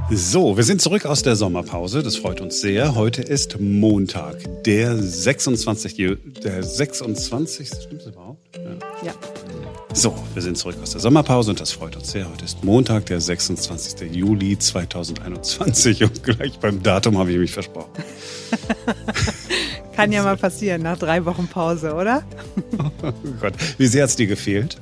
So, wir sind zurück aus der Sommerpause. Das freut uns sehr. Heute ist Montag, der 26. Stimmt das überhaupt? Ja. So, wir sind zurück aus der Sommerpause und das freut uns sehr. Heute ist Montag, der 26. Juli 2021 und gleich beim Datum habe ich mich versprochen. Kann ja mal passieren, nach 3 Wochen Pause, oder? Oh Gott, wie sehr hat es dir gefehlt?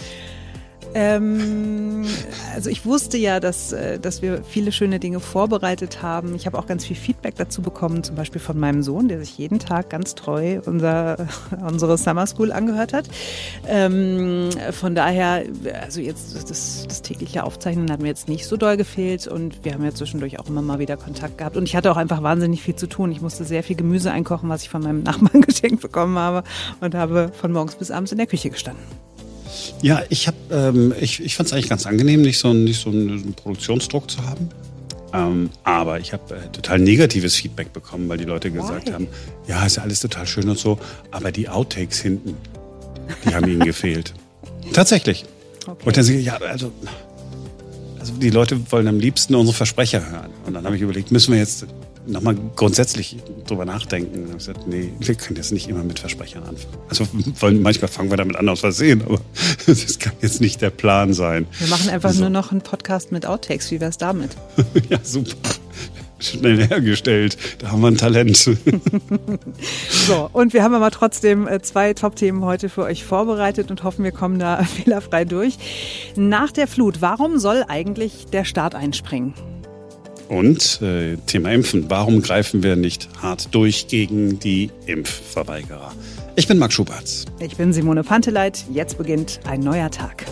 Also ich wusste ja, dass wir viele schöne Dinge vorbereitet haben. Ich habe auch ganz viel Feedback dazu bekommen, zum Beispiel von meinem Sohn, der sich jeden Tag ganz treu unsere Summer School angehört hat. Von daher, also jetzt das tägliche Aufzeichnen hat mir jetzt nicht so doll gefehlt und wir haben ja zwischendurch auch immer mal wieder Kontakt gehabt und ich hatte auch einfach wahnsinnig viel zu tun. Ich musste sehr viel Gemüse einkochen, was ich von meinem Nachbarn geschenkt bekommen habe und habe von morgens bis abends in der Küche gestanden. Ja, ich fand es eigentlich ganz angenehm, nicht so einen Produktionsdruck zu haben. Aber ich habe total negatives Feedback bekommen, weil die Leute gesagt haben, ja, ist ja alles total schön und so, aber die Outtakes hinten, die haben ihnen gefehlt. Tatsächlich. Okay. Und dann sage ich, ja, also die Leute wollen am liebsten unsere Versprecher hören. Und dann habe ich überlegt, müssen wir jetzt nochmal grundsätzlich drüber nachdenken. Und habe gesagt, nee, wir können jetzt nicht immer mit Versprechern anfangen. Also manchmal fangen wir damit an aus Versehen, aber das kann jetzt nicht der Plan sein. Wir machen einfach nur noch einen Podcast mit Outtakes. Wie wär's damit? Ja, super. Schnell hergestellt. Da haben wir ein Talent. So, und wir haben aber trotzdem 2 Top-Themen heute für euch vorbereitet und hoffen, wir kommen da fehlerfrei durch. Nach der Flut, warum soll eigentlich der Staat einspringen? Und Thema Impfen. Warum greifen wir nicht hart durch gegen die Impfverweigerer? Ich bin Marc Schuberts. Ich bin Simone Panteleit. Jetzt beginnt ein neuer Tag.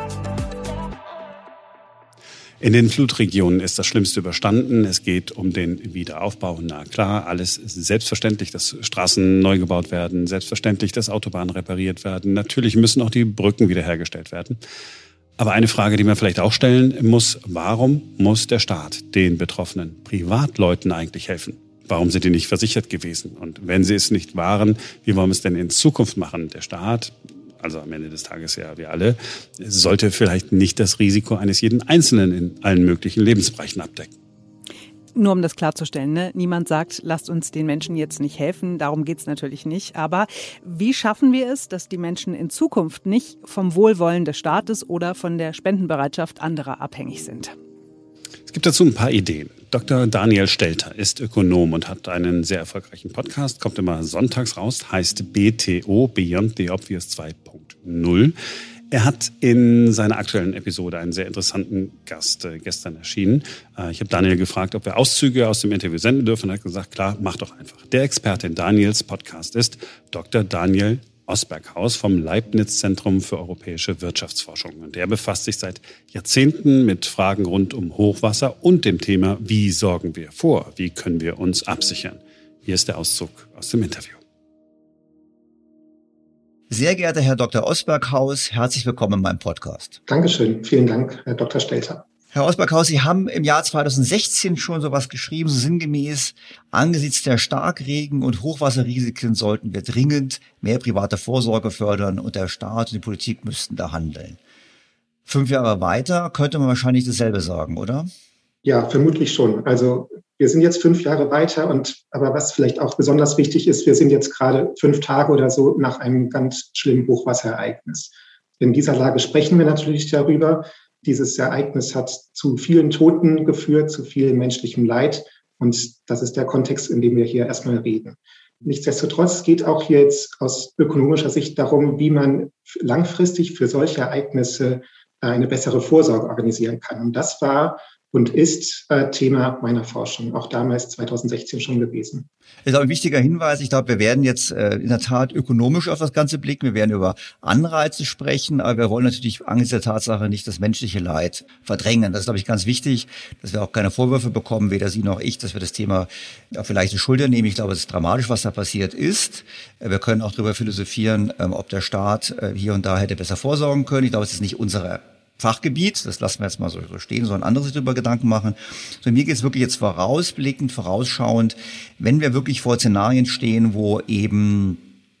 In den Flutregionen ist das Schlimmste überstanden. Es geht um den Wiederaufbau. Na klar, alles ist selbstverständlich, dass Straßen neu gebaut werden. Selbstverständlich, dass Autobahnen repariert werden. Natürlich müssen auch die Brücken wiederhergestellt werden. Aber eine Frage, die man vielleicht auch stellen muss, warum muss der Staat den betroffenen Privatleuten eigentlich helfen? Warum sind die nicht versichert gewesen? Und wenn sie es nicht waren, wie wollen wir es denn in Zukunft machen? Der Staat, also am Ende des Tages ja wir alle, sollte vielleicht nicht das Risiko eines jeden Einzelnen in allen möglichen Lebensbereichen abdecken. Nur um das klarzustellen, ne? Niemand sagt, lasst uns den Menschen jetzt nicht helfen, darum geht's natürlich nicht. Aber wie schaffen wir es, dass die Menschen in Zukunft nicht vom Wohlwollen des Staates oder von der Spendenbereitschaft anderer abhängig sind? Es gibt dazu ein paar Ideen. Dr. Daniel Stelter ist Ökonom und hat einen sehr erfolgreichen Podcast, kommt immer sonntags raus, heißt BTO, Beyond the Obvious 2.0. Er hat in seiner aktuellen Episode einen sehr interessanten Gast gestern erschienen. Ich habe Daniel gefragt, ob wir Auszüge aus dem Interview senden dürfen. Er hat gesagt, klar, mach doch einfach. Der Experte in Daniels Podcast ist Dr. Daniel Osberghaus vom Leibniz-Zentrum für europäische Wirtschaftsforschung. Und der befasst sich seit Jahrzehnten mit Fragen rund um Hochwasser und dem Thema, wie sorgen wir vor, wie können wir uns absichern. Hier ist der Auszug aus dem Interview. Sehr geehrter Herr Dr. Osberghaus, herzlich willkommen in meinem Podcast. Dankeschön. Vielen Dank, Herr Dr. Stelter. Herr Osberghaus, Sie haben im Jahr 2016 schon sowas geschrieben, so sinngemäß, angesichts der Starkregen- und Hochwasserrisiken sollten wir dringend mehr private Vorsorge fördern und der Staat und die Politik müssten da handeln. 5 Jahre weiter könnte man wahrscheinlich dasselbe sagen, oder? Ja, vermutlich schon. Also wir sind jetzt 5 Jahre weiter aber was vielleicht auch besonders wichtig ist, wir sind jetzt gerade 5 Tage oder so nach einem ganz schlimmen Hochwasserereignis. In dieser Lage sprechen wir natürlich darüber. Dieses Ereignis hat zu vielen Toten geführt, zu viel menschlichem Leid. Und das ist der Kontext, in dem wir hier erstmal reden. Nichtsdestotrotz geht auch hier jetzt aus ökonomischer Sicht darum, wie man langfristig für solche Ereignisse eine bessere Vorsorge organisieren kann. Und das war und ist Thema meiner Forschung, auch damals 2016 schon gewesen. Das ist auch ein wichtiger Hinweis. Ich glaube, wir werden jetzt in der Tat ökonomisch auf das Ganze blicken. Wir werden über Anreize sprechen, aber wir wollen natürlich angesichts der Tatsache nicht das menschliche Leid verdrängen. Das ist, glaube ich, ganz wichtig, dass wir auch keine Vorwürfe bekommen, weder Sie noch ich, dass wir das Thema auf die leichte Schulter nehmen. Ich glaube, es ist dramatisch, was da passiert ist. Wir können auch darüber philosophieren, ob der Staat hier und da hätte besser vorsorgen können. Ich glaube, es ist nicht unsere Fachgebiet, das lassen wir jetzt mal so stehen, sollen andere sich darüber Gedanken machen. So, mir geht es wirklich jetzt vorausblickend, vorausschauend, wenn wir wirklich vor Szenarien stehen, wo eben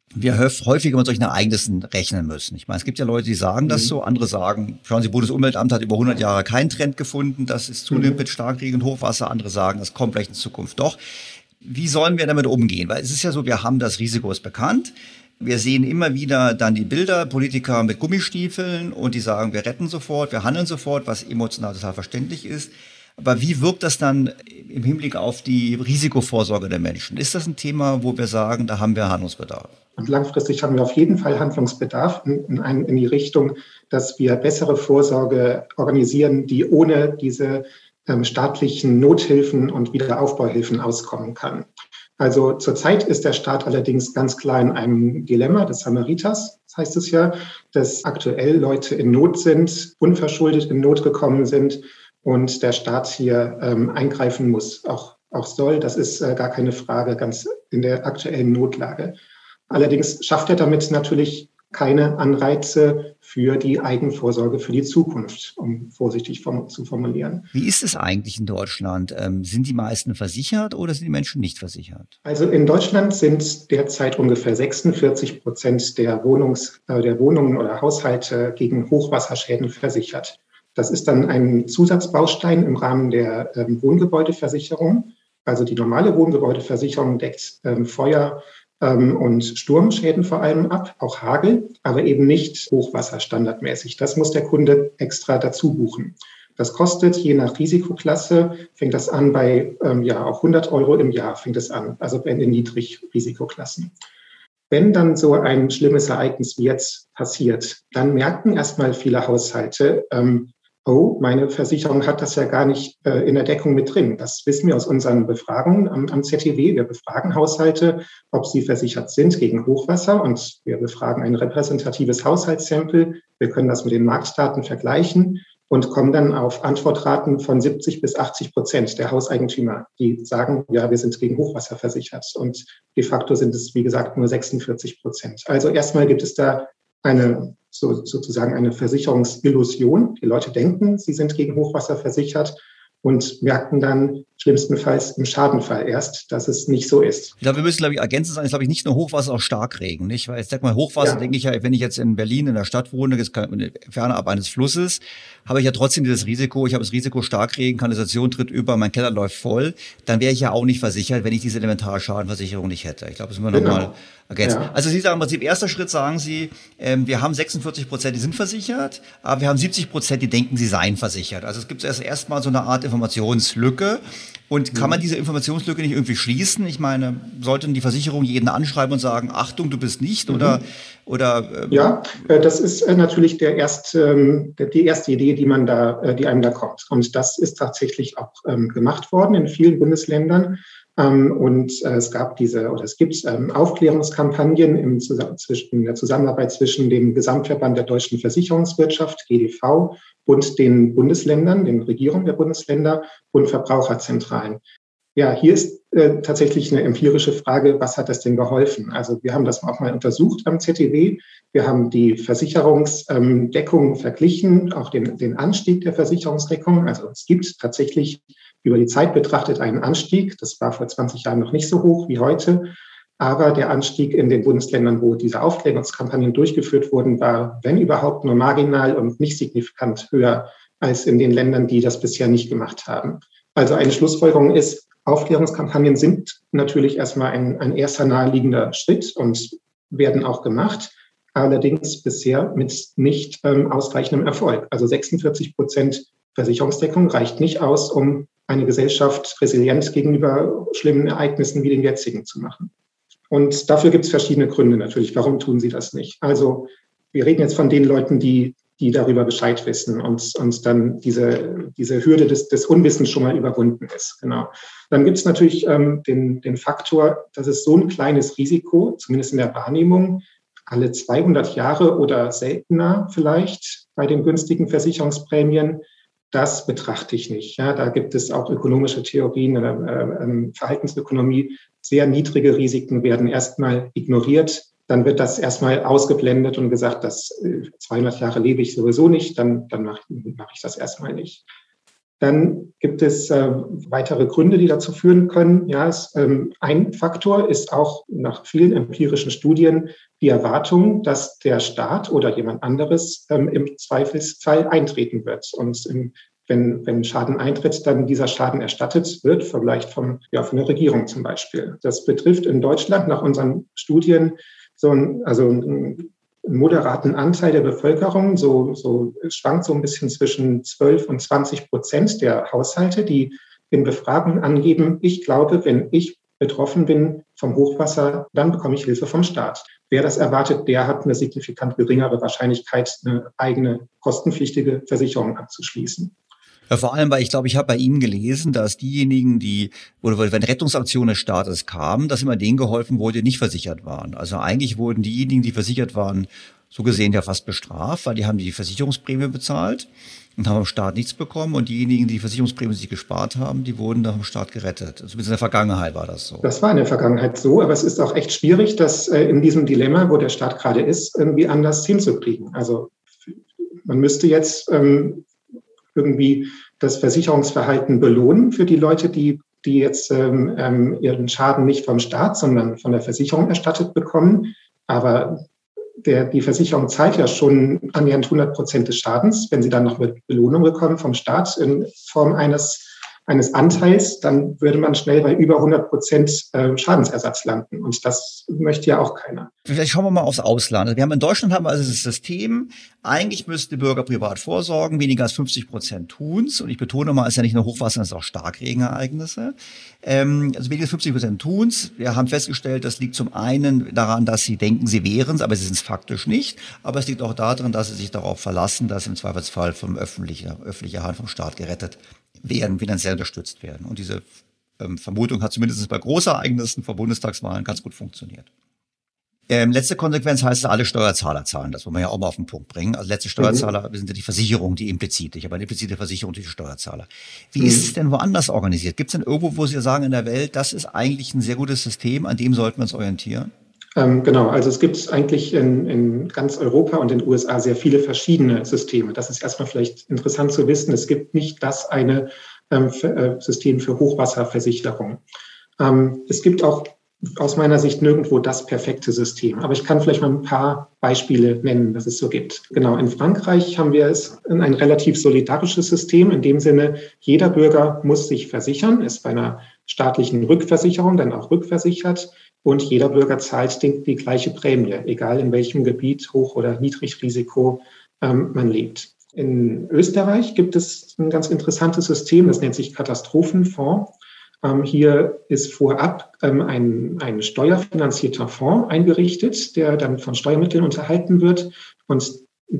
wir häufiger mit solchen Ereignissen rechnen müssen. Ich meine, es gibt ja Leute, die sagen das so, andere sagen, schauen Sie, Bundesumweltamt hat über 100 Jahre keinen Trend gefunden, dass es zunimmt mit Starkregen und Hochwasser. Andere sagen, das kommt vielleicht in Zukunft doch. Wie sollen wir damit umgehen? Weil es ist ja so, wir haben das Risiko ist bekannt. Wir sehen immer wieder dann die Bilder, Politiker mit Gummistiefeln und die sagen, wir retten sofort, wir handeln sofort, was emotional total verständlich ist. Aber wie wirkt das dann im Hinblick auf die Risikovorsorge der Menschen? Ist das ein Thema, wo wir sagen, da haben wir Handlungsbedarf? Und langfristig haben wir auf jeden Fall Handlungsbedarf in die Richtung, dass wir bessere Vorsorge organisieren, die ohne diese staatlichen Nothilfen und Wiederaufbauhilfen auskommen kann. Also zurzeit ist der Staat allerdings ganz klar in einem Dilemma des Samariters, das heißt es ja, dass aktuell Leute in Not sind, unverschuldet in Not gekommen sind und der Staat hier eingreifen muss, auch soll. Das ist gar keine Frage, ganz in der aktuellen Notlage. Allerdings schafft er damit natürlich keine Anreize für die Eigenvorsorge für die Zukunft, um vorsichtig zu formulieren. Wie ist es eigentlich in Deutschland? Sind die meisten versichert oder sind die Menschen nicht versichert? Also in Deutschland sind derzeit ungefähr 46% der Wohnungen oder Haushalte gegen Hochwasserschäden versichert. Das ist dann ein Zusatzbaustein im Rahmen der Wohngebäudeversicherung. Also die normale Wohngebäudeversicherung deckt Feuer und Sturmschäden vor allem ab, auch Hagel, aber eben nicht Hochwasser standardmäßig. Das muss der Kunde extra dazu buchen. Das kostet je nach Risikoklasse, fängt das an bei auch 100 Euro im Jahr fängt es an, also in den Niedrigrisikoklassen. Wenn dann so ein schlimmes Ereignis wie jetzt passiert, dann merken erstmal viele Haushalte, oh, meine Versicherung hat das ja gar nicht in der Deckung mit drin. Das wissen wir aus unseren Befragungen am ZTW. Wir befragen Haushalte, ob sie versichert sind gegen Hochwasser und wir befragen ein repräsentatives Haushaltssample. Wir können das mit den Marktdaten vergleichen und kommen dann auf Antwortraten von 70-80% der Hauseigentümer, die sagen, ja, wir sind gegen Hochwasser versichert. Und de facto sind es, wie gesagt, nur 46%. Also erstmal gibt es da sozusagen eine Versicherungsillusion. Die Leute denken, sie sind gegen Hochwasser versichert und merken dann schlimmstenfalls im Schadenfall erst, dass es nicht so ist. Ich glaube, wir müssen, glaube ich, ergänzend sein, ist, glaube ich, nicht nur Hochwasser, auch Starkregen, nicht? Weil, ich sag mal, Hochwasser, denke ich ja, wenn ich jetzt in Berlin in der Stadt wohne, fernab eines Flusses, habe ich ja trotzdem dieses Risiko, ich habe das Risiko Starkregen, Kanalisation tritt über, mein Keller läuft voll, dann wäre ich ja auch nicht versichert, wenn ich diese Elementarschadenversicherung nicht hätte. Ich glaube, das müssen wir nochmal ergänzen. Ja. Also Sie sagen im Prinzip, erster Schritt sagen Sie, wir haben 46%, die sind versichert, aber wir haben 70%, die denken, sie seien versichert. Also es gibt erstmal so eine Art Informationslücke. Und kann man diese Informationslücke nicht irgendwie schließen? Ich meine, sollten die Versicherungen jeden anschreiben und sagen, Achtung, du bist nicht oder Ja, das ist natürlich die erste Idee, die einem da kommt. Und das ist tatsächlich auch gemacht worden in vielen Bundesländern. Und es gibt Aufklärungskampagnen in der Zusammenarbeit zwischen dem Gesamtverband der deutschen Versicherungswirtschaft, GDV, und den Bundesländern, den Regierungen der Bundesländer und Verbraucherzentralen. Ja, hier ist tatsächlich eine empirische Frage, was hat das denn geholfen? Also wir haben das auch mal untersucht am ZTW. Wir haben die Versicherungsdeckung verglichen, auch den Anstieg der Versicherungsdeckung. Also es gibt tatsächlich über die Zeit betrachtet einen Anstieg. Das war vor 20 Jahren noch nicht so hoch wie heute. Aber der Anstieg in den Bundesländern, wo diese Aufklärungskampagnen durchgeführt wurden, war, wenn überhaupt, nur marginal und nicht signifikant höher als in den Ländern, die das bisher nicht gemacht haben. Also eine Schlussfolgerung ist, Aufklärungskampagnen sind natürlich erstmal ein erster naheliegender Schritt und werden auch gemacht, allerdings bisher mit nicht ausreichendem Erfolg. Also 46% Versicherungsdeckung reicht nicht aus, um eine Gesellschaft resilient gegenüber schlimmen Ereignissen wie den jetzigen zu machen. Und dafür gibt es verschiedene Gründe natürlich. Warum tun sie das nicht? Also wir reden jetzt von den Leuten, die darüber Bescheid wissen und dann diese Hürde des Unwissens schon mal überwunden ist. Genau. Dann gibt es natürlich den Faktor, dass es so ein kleines Risiko, zumindest in der Wahrnehmung, alle 200 Jahre oder seltener vielleicht bei den günstigen Versicherungsprämien, das betrachte ich nicht. Ja, da gibt es auch ökonomische Theorien oder Verhaltensökonomie. Sehr niedrige Risiken werden erstmal ignoriert. Dann wird das erstmal ausgeblendet und gesagt, dass 200 Jahre lebe ich sowieso nicht. Dann mache ich das erstmal nicht. Dann gibt es weitere Gründe, die dazu führen können. Ja, ein Faktor ist auch nach vielen empirischen Studien die Erwartung, dass der Staat oder jemand anderes im Zweifelsfall eintreten wird. Und wenn Schaden eintritt, dann dieser Schaden erstattet wird, vielleicht von der Regierung zum Beispiel. Das betrifft in Deutschland nach unseren Studien einen moderaten Anteil der Bevölkerung, es schwankt so ein bisschen zwischen 12 und 20% der Haushalte, die in Befragungen angeben, ich glaube, wenn ich betroffen bin vom Hochwasser, dann bekomme ich Hilfe vom Staat. Wer das erwartet, der hat eine signifikant geringere Wahrscheinlichkeit, eine eigene kostenpflichtige Versicherung abzuschließen. Ja, vor allem, weil ich glaube, ich habe bei Ihnen gelesen, dass diejenigen, wenn Rettungsaktionen des Staates kamen, dass immer denen geholfen wurde, die nicht versichert waren. Also eigentlich wurden diejenigen, die versichert waren, so gesehen ja fast bestraft, weil die haben die Versicherungsprämie bezahlt und haben vom Staat nichts bekommen. Und diejenigen, die Versicherungsprämie sich gespart haben, die wurden dann vom Staat gerettet. Zumindest in der Vergangenheit war das so. Das war in der Vergangenheit so, aber es ist auch echt schwierig, das in diesem Dilemma, wo der Staat gerade ist, irgendwie anders hinzukriegen. Also man müsste jetzt irgendwie das Versicherungsverhalten belohnen für die Leute, die jetzt ihren Schaden nicht vom Staat, sondern von der Versicherung erstattet bekommen. Aber die Versicherung zahlt ja schon annähernd 100% des Schadens. Wenn sie dann noch eine Belohnung bekommen vom Staat in Form eines Anteils, dann würde man schnell bei über 100% Schadensersatz landen. Und das möchte ja auch keiner. Vielleicht schauen wir mal aufs Ausland. In Deutschland haben wir also das System, eigentlich müssten die Bürger privat vorsorgen, weniger als 50% tun's. Und ich betone mal, es ist ja nicht nur Hochwasser, es sind auch Starkregenereignisse. Also weniger als 50% tun's. Wir haben festgestellt, das liegt zum einen daran, dass sie denken, sie wären's, aber sie sind's faktisch nicht. Aber es liegt auch daran, dass sie sich darauf verlassen, dass im Zweifelsfall vom öffentlicher Hand vom Staat gerettet werden, finanziell unterstützt werden. Und diese Vermutung hat zumindest bei Großereignissen vor Bundestagswahlen ganz gut funktioniert. Letzte Konsequenz heißt, alle Steuerzahler zahlen. Das wollen wir ja auch mal auf den Punkt bringen. Also letzte Steuerzahler sind ja die Versicherung, die implizit. Ich habe eine implizite Versicherung durch die Steuerzahler. Wie ist es denn woanders organisiert? Gibt es denn irgendwo, wo Sie sagen in der Welt, das ist eigentlich ein sehr gutes System, an dem sollten wir uns orientieren? Genau, also es gibt eigentlich in ganz Europa und in den USA sehr viele verschiedene Systeme. Das ist erstmal vielleicht interessant zu wissen. Es gibt nicht das eine System für Hochwasserversicherung. Es gibt auch aus meiner Sicht nirgendwo das perfekte System. Aber ich kann vielleicht mal ein paar Beispiele nennen, was es so gibt. Genau, in Frankreich haben wir ein relativ solidarisches System. In dem Sinne, jeder Bürger muss sich versichern, ist bei einer staatlichen Rückversicherung dann auch rückversichert. Und jeder Bürger zahlt die gleiche Prämie, egal in welchem Gebiet, Hoch- oder Niedrigrisiko man lebt. In Österreich gibt es ein ganz interessantes System, das nennt sich Katastrophenfonds. Hier ist vorab ein steuerfinanzierter Fonds eingerichtet, der dann von Steuermitteln unterhalten wird. Und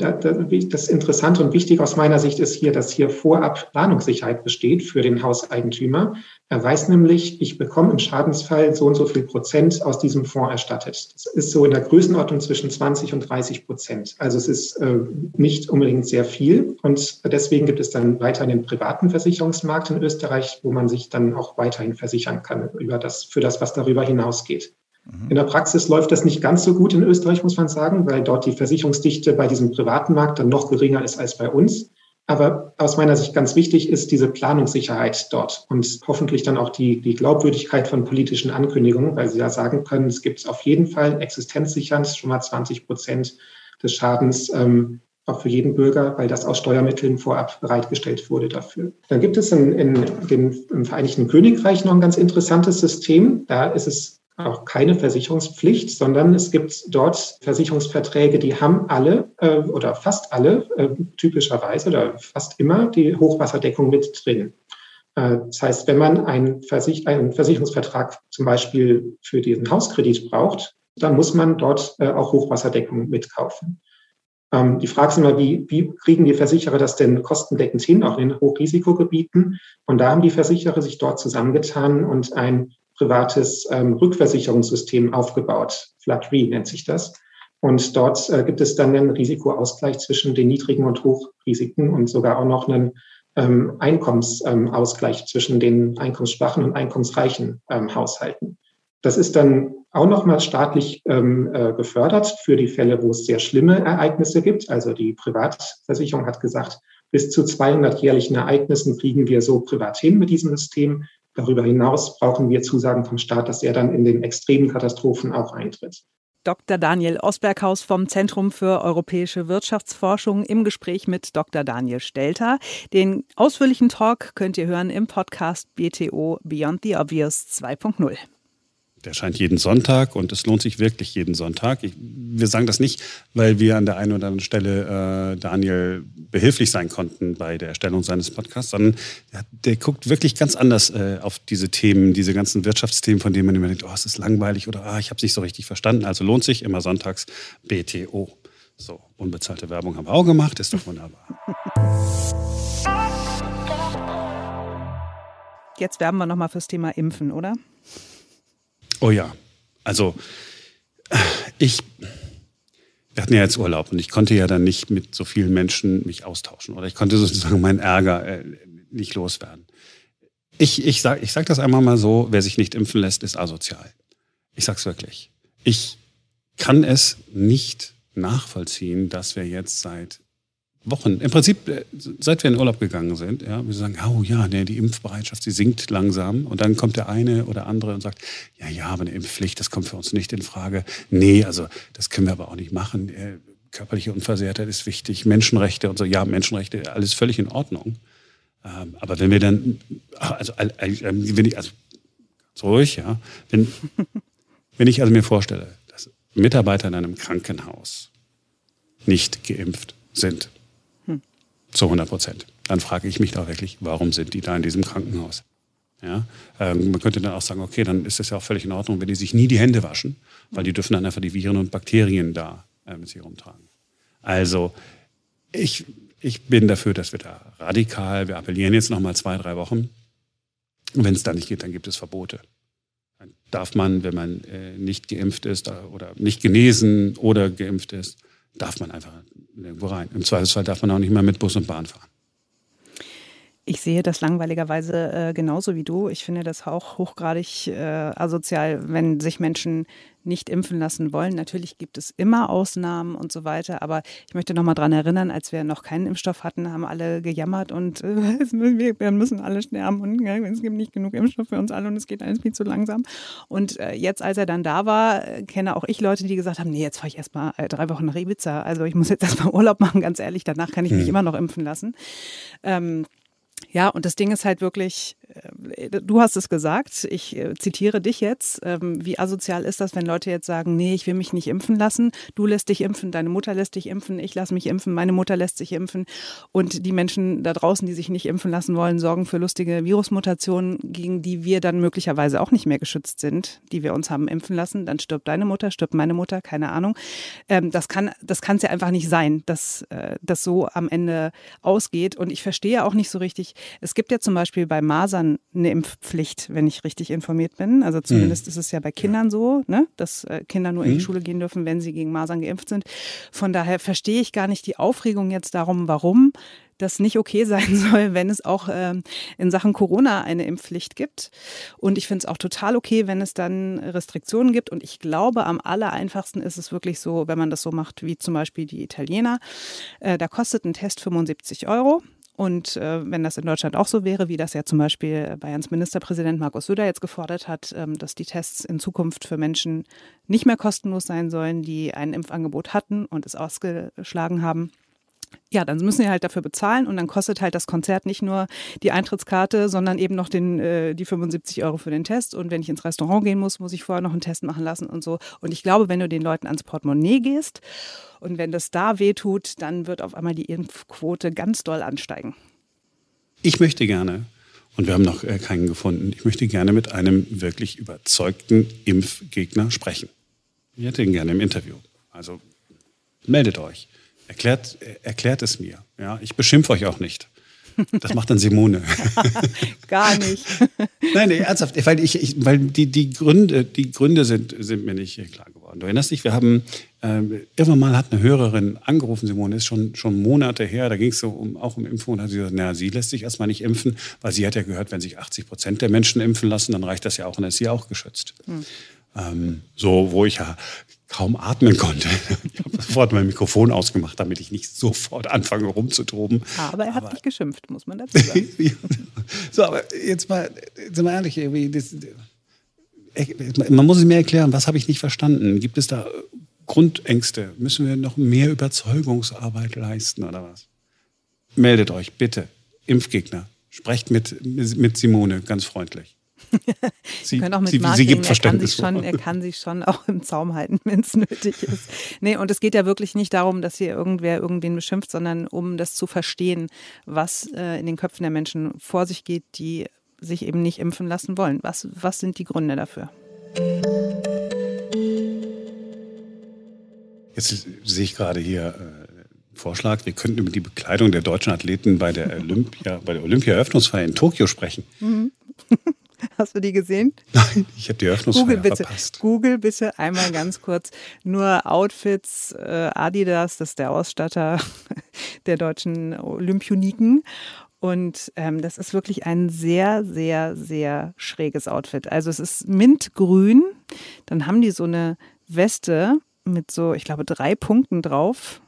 das Interessante und Wichtige aus meiner Sicht ist hier, dass hier vorab Planungssicherheit besteht für den Hauseigentümer. Er weiß nämlich, ich bekomme im Schadensfall so und so viel Prozent aus diesem Fonds erstattet. Das ist so in der Größenordnung zwischen 20 und 30%. Also es ist nicht unbedingt sehr viel. Und deswegen gibt es dann weiterhin den privaten Versicherungsmarkt in Österreich, wo man sich dann auch weiterhin versichern kann für das, was darüber hinausgeht. In der Praxis läuft das nicht ganz so gut in Österreich, muss man sagen, weil dort die Versicherungsdichte bei diesem privaten Markt dann noch geringer ist als bei uns. Aber aus meiner Sicht ganz wichtig ist diese Planungssicherheit dort und hoffentlich dann auch die Glaubwürdigkeit von politischen Ankündigungen, weil sie ja sagen können, es gibt auf jeden Fall existenzsichernd schon mal 20% des Schadens auch für jeden Bürger, weil das aus Steuermitteln vorab bereitgestellt wurde dafür. Dann gibt es im Vereinigten Königreich noch ein ganz interessantes System. Da ist es auch keine Versicherungspflicht, sondern es gibt dort Versicherungsverträge, die haben alle oder fast alle typischerweise oder fast immer die Hochwasserdeckung mit drin. Das heißt, wenn man einen Versicherungsvertrag zum Beispiel für diesen Hauskredit braucht, dann muss man dort auch Hochwasserdeckung mitkaufen. Die Frage ist immer, wie kriegen die Versicherer das denn kostendeckend hin, auch in Hochrisikogebieten? Und da haben die Versicherer sich dort zusammengetan und ein privates Rückversicherungssystem aufgebaut. Flood Re nennt sich das. Und dort gibt es dann einen Risikoausgleich zwischen den niedrigen und Hochrisiken und sogar auch noch einen Einkommensausgleich zwischen den einkommensschwachen und einkommensreichen Haushalten. Das ist dann auch nochmal staatlich gefördert für die Fälle, wo es sehr schlimme Ereignisse gibt. Also die Privatversicherung hat gesagt, bis zu 200 jährlichen Ereignissen kriegen wir so privat hin mit diesem System. Darüber hinaus brauchen wir Zusagen vom Staat, dass er dann in den extremen Katastrophen auch eintritt. Dr. Daniel Osberghaus vom Zentrum für europäische Wirtschaftsforschung im Gespräch mit Dr. Daniel Stelter. Den ausführlichen Talk könnt ihr hören im Podcast BTO Beyond the Obvious 2.0. Der erscheint jeden Sonntag und es lohnt sich wirklich jeden Sonntag. Wir sagen das nicht, weil wir an der einen oder anderen Stelle Daniel behilflich sein konnten bei der Erstellung seines Podcasts, sondern der guckt wirklich ganz anders auf diese Themen, diese ganzen Wirtschaftsthemen, von denen man immer denkt, oh, es ist langweilig oder ich habe es nicht so richtig verstanden. Also lohnt sich immer sonntags BTO. So, unbezahlte Werbung haben wir auch gemacht, ist doch wunderbar. Jetzt werben wir nochmal fürs Thema Impfen, oder? Oh ja, also wir hatten ja jetzt Urlaub und ich konnte ja dann nicht mit so vielen Menschen mich austauschen oder ich konnte sozusagen meinen Ärger nicht loswerden. Ich sag das einmal mal so, wer sich nicht impfen lässt, ist asozial. Ich sag's wirklich. Ich kann es nicht nachvollziehen, dass wir jetzt seit Wochen, im Prinzip seit wir in Urlaub gegangen sind, ja, wir sagen, oh ja, die Impfbereitschaft, sie sinkt langsam und dann kommt der eine oder andere und sagt, ja, aber eine Impfpflicht, das kommt für uns nicht in Frage. Nee, also das können wir aber auch nicht machen. Körperliche Unversehrtheit ist wichtig, Menschenrechte und so, ja, Menschenrechte, alles völlig in Ordnung. Aber wenn wir dann, wenn ich also mir vorstelle, dass Mitarbeiter in einem Krankenhaus nicht geimpft sind, zu 100%. Dann frage ich mich doch wirklich, warum sind die da in diesem Krankenhaus? Ja? Man könnte dann auch sagen, okay, dann ist es ja auch völlig in Ordnung, wenn die sich nie die Hände waschen, weil die dürfen dann einfach die Viren und Bakterien da mit sich rumtragen. Also ich bin dafür, dass wir da wir appellieren jetzt nochmal 2-3 Wochen. Und wenn es da nicht geht, dann gibt es Verbote. Dann darf man, wenn man nicht geimpft ist oder nicht genesen oder geimpft ist, darf man einfach nirgendwo rein. Im Zweifelsfall darf man auch nicht mehr mit Bus und Bahn fahren. Ich sehe das langweiligerweise genauso wie du. Ich finde das auch hochgradig asozial, wenn sich Menschen nicht impfen lassen wollen. Natürlich gibt es immer Ausnahmen und so weiter, aber ich möchte noch mal daran erinnern, als wir noch keinen Impfstoff hatten, haben alle gejammert und wir müssen alle sterben und es gibt nicht genug Impfstoff für uns alle und es geht alles viel zu langsam. Und jetzt, als er dann da war, kenne auch ich Leute, die gesagt haben, nee, jetzt fahre ich erst mal 3 Wochen nach Ibiza. Also ich muss jetzt erst mal Urlaub machen, ganz ehrlich, danach kann ich mich immer noch impfen lassen. Ja, und das Ding ist halt wirklich, du hast es gesagt, ich zitiere dich jetzt, wie asozial ist das, wenn Leute jetzt sagen, nee, ich will mich nicht impfen lassen, du lässt dich impfen, deine Mutter lässt dich impfen, ich lasse mich impfen, meine Mutter lässt sich impfen und die Menschen da draußen, die sich nicht impfen lassen wollen, sorgen für lustige Virusmutationen, gegen die wir dann möglicherweise auch nicht mehr geschützt sind, die wir uns haben impfen lassen, dann stirbt deine Mutter, stirbt meine Mutter, keine Ahnung. Das kann es ja einfach nicht sein, dass das so am Ende ausgeht und ich verstehe auch nicht so richtig. Es gibt ja zum Beispiel bei Masern eine Impfpflicht, wenn ich richtig informiert bin. Also zumindest ist es ja bei Kindern so, ne? Dass Kinder nur in die Schule gehen dürfen, wenn sie gegen Masern geimpft sind. Von daher verstehe ich gar nicht die Aufregung jetzt darum, warum das nicht okay sein soll, wenn es auch in Sachen Corona eine Impfpflicht gibt. Und ich finde es auch total okay, wenn es dann Restriktionen gibt. Und ich glaube, am allereinfachsten ist es wirklich so, wenn man das so macht wie zum Beispiel die Italiener. Da kostet ein Test 75 €. Und wenn das in Deutschland auch so wäre, wie das ja zum Beispiel Bayerns Ministerpräsident Markus Söder jetzt gefordert hat, dass die Tests in Zukunft für Menschen nicht mehr kostenlos sein sollen, die ein Impfangebot hatten und es ausgeschlagen haben. Ja, dann müssen sie halt dafür bezahlen und dann kostet halt das Konzert nicht nur die Eintrittskarte, sondern eben noch die 75 € für den Test. Und wenn ich ins Restaurant gehen muss ich vorher noch einen Test machen lassen und so. Und ich glaube, wenn du den Leuten ans Portemonnaie gehst und wenn das da wehtut, dann wird auf einmal die Impfquote ganz doll ansteigen. Ich möchte gerne, und wir haben noch keinen gefunden, ich möchte gerne mit einem wirklich überzeugten Impfgegner sprechen. Ich hätte ihn gerne im Interview. Also meldet euch. Erklärt es mir. Ja, ich beschimpfe euch auch nicht. Das macht dann Simone. Gar nicht. Nein, ernsthaft, weil die Gründe sind mir nicht klar geworden. Du erinnerst dich, wir haben irgendwann mal hat eine Hörerin angerufen, Simone, ist schon Monate her, da ging es so auch um Impfung und hat sie gesagt, sie lässt sich erstmal nicht impfen, weil sie hat ja gehört, wenn sich 80% der Menschen impfen lassen, dann reicht das ja auch und dann ist sie auch geschützt. So, wo ich ja kaum atmen konnte. Ich habe sofort mein Mikrofon ausgemacht, damit ich nicht sofort anfange rumzutoben. Aber er hat nicht geschimpft, muss man dazu sagen. So, aber jetzt mal ehrlich, man muss es mir erklären, was habe ich nicht verstanden? Gibt es da Grundängste? Müssen wir noch mehr Überzeugungsarbeit leisten oder was? Meldet euch, bitte. Impfgegner. Sprecht mit Simone ganz freundlich. Sie können auch mit Marc gibt reden. Verständnis. Er kann sich schon auch im Zaum halten, wenn es nötig ist. Nee, und es geht ja wirklich nicht darum, dass hier irgendwer irgendwen beschimpft, sondern um das zu verstehen, was in den Köpfen der Menschen vor sich geht, die sich eben nicht impfen lassen wollen. Was sind die Gründe dafür? Jetzt sehe ich gerade hier Vorschlag, wir könnten über die Bekleidung der deutschen Athleten bei der Olympia-Eröffnungsfeier in Tokio sprechen. Mhm. Hast du die gesehen? Nein, ich habe die Eröffnungsfeier verpasst. Google bitte einmal ganz kurz nur Outfits Adidas, das ist der Ausstatter der deutschen Olympioniken. Und das ist wirklich ein sehr, sehr, sehr schräges Outfit. Also es ist mintgrün, dann haben die so eine Weste mit so, ich glaube, 3 Punkten drauf.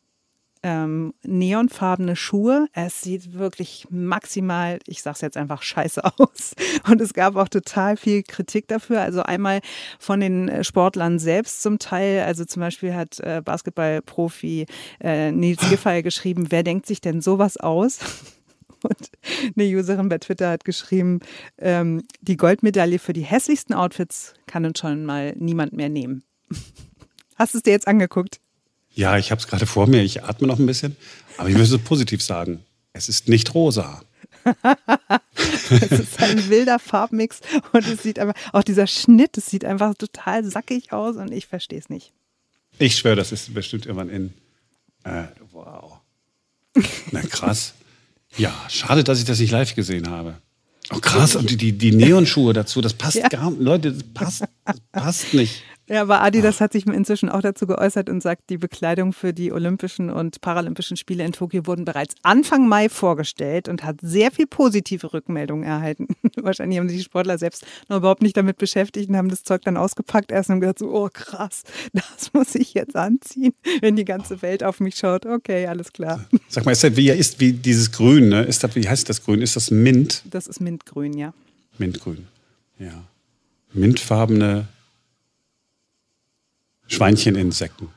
Neonfarbene Schuhe. Es sieht wirklich maximal, ich sag's jetzt einfach, scheiße aus. Und es gab auch total viel Kritik dafür. Also einmal von den Sportlern selbst zum Teil. Also zum Beispiel hat Basketballprofi Nils Giffey geschrieben, wer denkt sich denn sowas aus? Und eine Userin bei Twitter hat geschrieben, die Goldmedaille für die hässlichsten Outfits kann uns schon mal niemand mehr nehmen. Hast du es dir jetzt angeguckt? Ja, ich habe es gerade vor mir. Ich atme noch ein bisschen. Aber ich möchte es positiv sagen. Es ist nicht rosa. Es ist ein wilder Farbmix und es sieht einfach, auch dieser Schnitt, es sieht einfach total sackig aus und ich verstehe es nicht. Ich schwöre, das ist bestimmt irgendwann in. Wow. Na krass. Ja, schade, dass ich das nicht live gesehen habe. Oh krass, und die Neonschuhe dazu, das passt gar nicht. Leute, das passt nicht. Ja, aber Adidas hat sich inzwischen auch dazu geäußert und sagt, die Bekleidung für die Olympischen und Paralympischen Spiele in Tokio wurden bereits Anfang Mai vorgestellt und hat sehr viel positive Rückmeldungen erhalten. Wahrscheinlich haben sich die Sportler selbst noch überhaupt nicht damit beschäftigt und haben das Zeug dann ausgepackt erst und gesagt so, oh krass, das muss ich jetzt anziehen, wenn die ganze Welt auf mich schaut. Okay, alles klar. Sag mal, ist das wie dieses Grün, ne? Wie heißt das Grün? Ist das Mint? Das ist Mintgrün, ja. Mintgrün, ja. Mintfarbene Schweincheninsekten.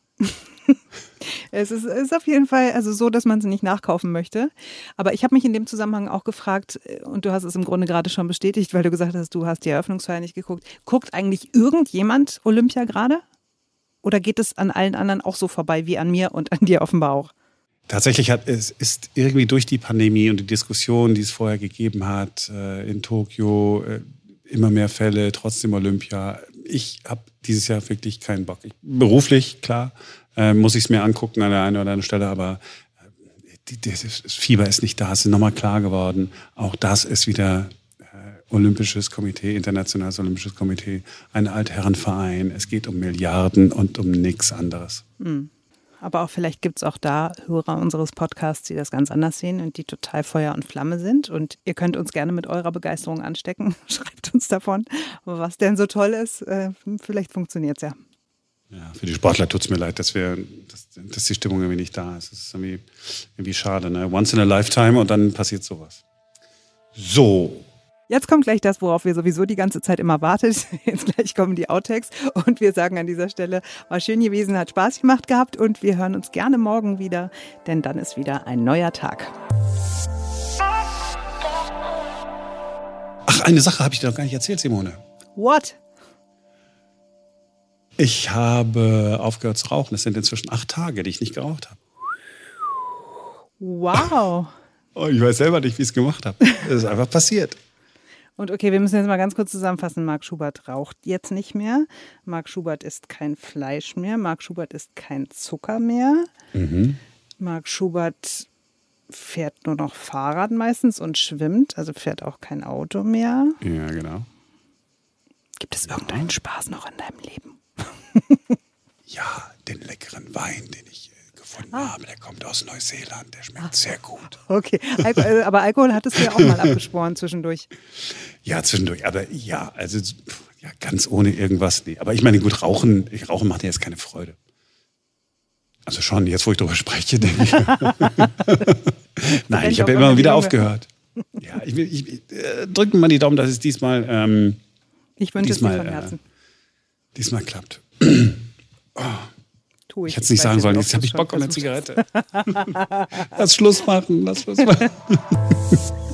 Es ist auf jeden Fall also so, dass man es nicht nachkaufen möchte. Aber ich habe mich in dem Zusammenhang auch gefragt, und du hast es im Grunde gerade schon bestätigt, weil du gesagt hast, du hast die Eröffnungsfeier nicht geguckt. Guckt eigentlich irgendjemand Olympia gerade? Oder geht es an allen anderen auch so vorbei wie an mir und an dir offenbar auch? Tatsächlich ist irgendwie durch die Pandemie und die Diskussion, die es vorher gegeben hat, in Tokio, immer mehr Fälle, trotzdem Olympia. Ich habe dieses Jahr wirklich keinen Bock. Beruflich, klar, muss ich es mir angucken an der einen oder anderen Stelle, aber das Fieber ist nicht da. Es ist nochmal klar geworden. Auch das ist wieder Olympisches Komitee, Internationales Olympisches Komitee, ein Altherrenverein. Es geht um Milliarden und um nichts anderes. Mhm. Aber auch vielleicht gibt es auch da Hörer unseres Podcasts, die das ganz anders sehen und die total Feuer und Flamme sind. Und ihr könnt uns gerne mit eurer Begeisterung anstecken. Schreibt uns davon, was denn so toll ist. Vielleicht funktioniert es ja. Ja, für die Sportler tut es mir leid, dass die Stimmung irgendwie nicht da ist. Das ist irgendwie schade. Ne? Once in a lifetime und dann passiert sowas. So. Jetzt kommt gleich das, worauf wir sowieso die ganze Zeit immer wartet. Jetzt gleich kommen die Outtakes und wir sagen an dieser Stelle, war schön gewesen, hat Spaß gemacht gehabt und wir hören uns gerne morgen wieder, denn dann ist wieder ein neuer Tag. Ach, eine Sache habe ich dir noch gar nicht erzählt, Simone. What? Ich habe aufgehört zu rauchen. Es sind inzwischen 8 Tage, die ich nicht geraucht habe. Wow. Oh, ich weiß selber nicht, wie ich es gemacht habe. Es ist einfach passiert. Und okay, wir müssen jetzt mal ganz kurz zusammenfassen. Marc Schubert raucht jetzt nicht mehr. Marc Schubert isst kein Fleisch mehr. Marc Schubert isst kein Zucker mehr. Mhm. Marc Schubert fährt nur noch Fahrrad meistens und schwimmt. Also fährt auch kein Auto mehr. Ja, genau. Gibt es irgendeinen Spaß noch in deinem Leben? Ja, den leckeren Wein, den ich gefunden habe, der kommt aus Neuseeland, der schmeckt sehr gut. Okay, aber Alkohol hattest du ja auch mal abgeschworen zwischendurch. Ja, zwischendurch, aber ja, also ja, ganz ohne irgendwas, nee. Aber ich meine, gut, Rauchen macht ja jetzt keine Freude. Also schon, jetzt wo ich darüber spreche, denke ich. Nein, ich habe ja immer wieder aufgehört. Ja, ich drückt mal die Daumen, dass es diesmal ich wünsche es dir von Herzen. Diesmal klappt. Ich hätte es nicht sagen sollen, jetzt habe ich Bock auf eine Zigarette. Lass Schluss machen.